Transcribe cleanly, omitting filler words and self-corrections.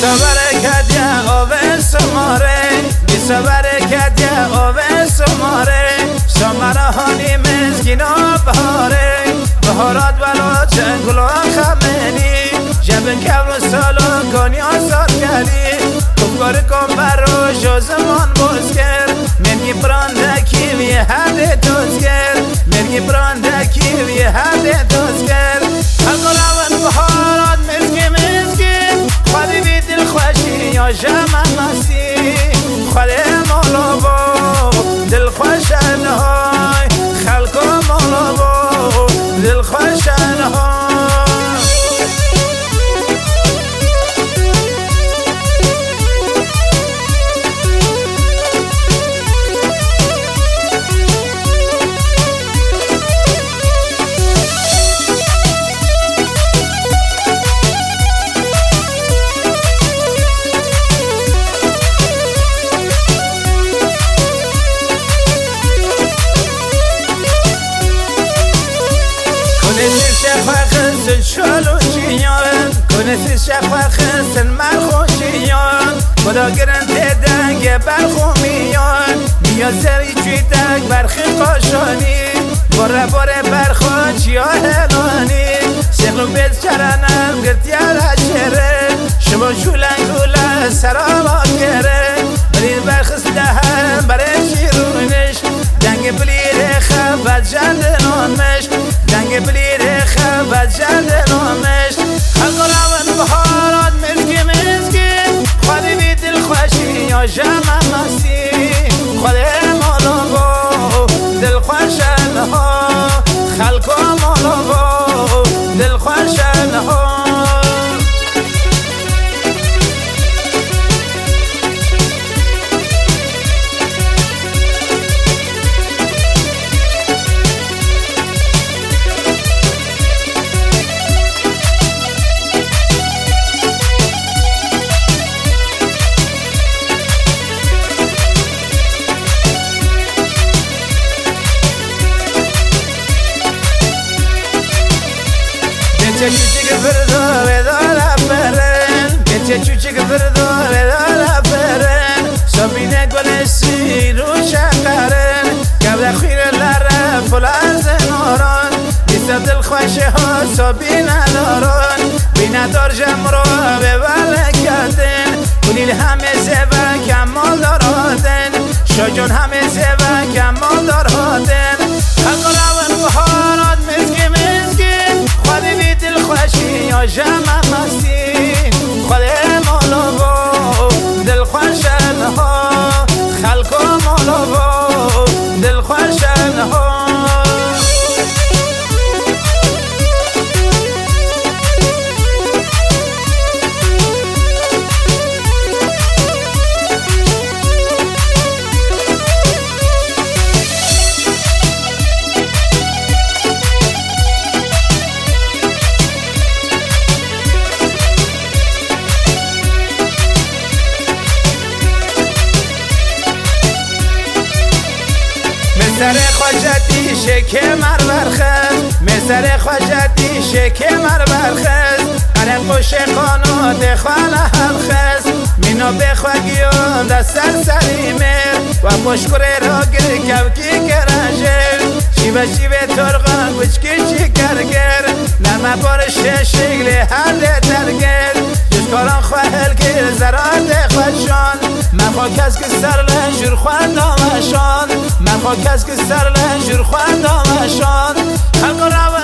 برکت یا آوه سماره بیسا برکت یا آوه سماره سماره هانی مزگینا بهاره بهارات بلا چنگلا خمینی جبن کبر سالو کنی آزار کلی کفکار کن برو شو زمان بزگر منگی براندکی وی حد دوزگر منگی براندکی وی حد دوزگر هلگلاون بهارات مزگی خواهی بی دل خوشی یا جمع نسی خواهی مولا با دل خوشن های خلق مولا با دل خوشن های شالو چیان کنه شفا خسن من خوشیان خدا گرنده دنگ برخومیان میا سری چوی دنگ برخی قاشانی باره برخوان چیا هلانی سیغلو بیت چرانم گرتیال هجره شما شولنگوله سرابا گره برید برخص دهن برای شیرونش دنگ بلیر خفت جندنانمش دنگ بلیر خفت جندنانمش هلگلاون بهارات مزگی خواهی بی دل خوشی یا جمع نسی خواهی مولا با دل خوشن ها خلق مولا با دل خوشن ها چوچک فردو بدالا برن گچه چوچک فردو بدالا برن سبینه گل سیرو شکرن قبل خیر لره فلان زناران بیسا دل خوشه ها سبینه دارن بینه دار جمرو به بله کردن کنیل همه زبا کمال دارادن شاجون همه زبا کمال دارادن هلگلاون بهارات مزگی خواهی بی دل خوشی یا جمع نسی خواهی مولا با دل خوشن ها خلق مولا با دل خوشن ها مسر خواجتی شکمر برخز مسر خواجتی شکمر برخز هر قوش قانات خانه هلخز مینا بخواگیان دستر سری مر و مشکره را گر کوکی کرنجر شیبه ترغان کچکی شکرگر نرمه بارش شکل هر درگر جشکاران خواهل که زرات خوشان من خوا کس که سر لنجور خواندامشان من خوا کس که سر لنجور خواندامشان